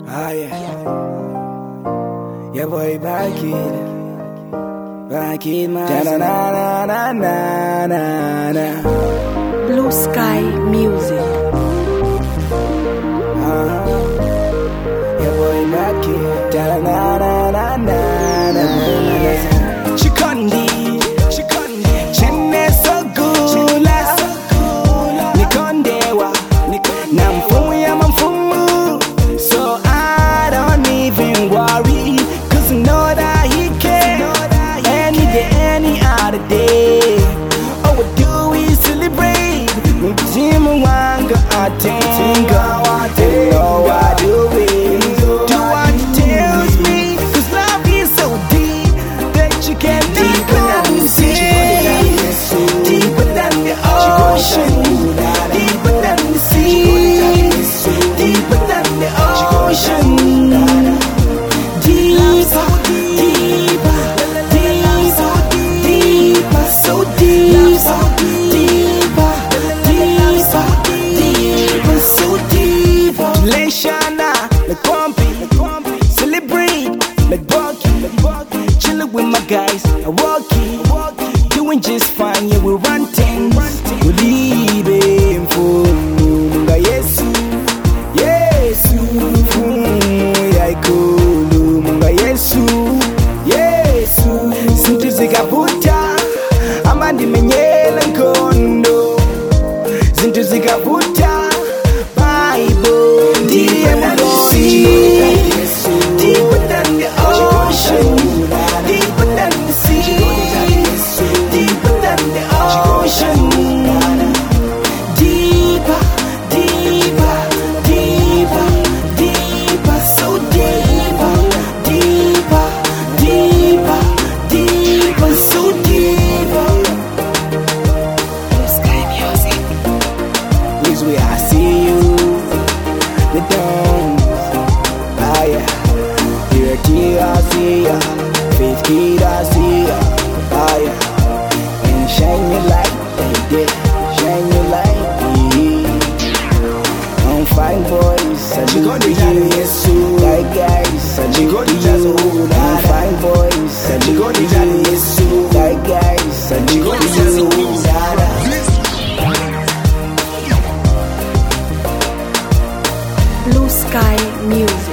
Ah, yeah. Yeah, boy, back it, man. Da-na-na-na-na-na-na. Blue Sky Music. Yeah, boy, back it. Da-na-na-na-na-na-na. Chikondi, chene sogula, nikondewa, na mfumu ya mfumu. So I don't even worry, 'cause I know that he cares. Any day, any other day. All we do is celebrate. Mtimu wanga atenga, all I do is do what he tells me. 'Cause love is so deep that you can't deeper than the sea, deeper than the ocean, deeper than the sea, deeper than the ocean. Deeper, deeper, deeper, deeper, so deeper, deeper, deeper, deeper, so deeper. Leshana, like Bumpy, celebrate, like Bucky, chillin' with my guys, I walkie, doing just fine, yeah, we run things, we leaving for Munga Yesu, Yesu, Yaikulu, Munga Yesu, Yesu, Sintu zikavuta, amandi menyela nkondo, Sintu zikavuta, Bible, ndiye mgoni, deeper than the ocean, deeper than the sea, deeper than the ocean. Deeper, deeper, deeper, deeper, so deeper, deeper, deeper, deeper, so deeper. Sky Music. This way I see you, the dance. Ah yeah, here I see ya, faith kid I see ya. Ah yeah, and shine your light, yeah, shine your light. I'm fine boys, I do to you, like guys, I do to you. I'm fine boys, I do to you, like guys, I do to you. Blue Sky Music.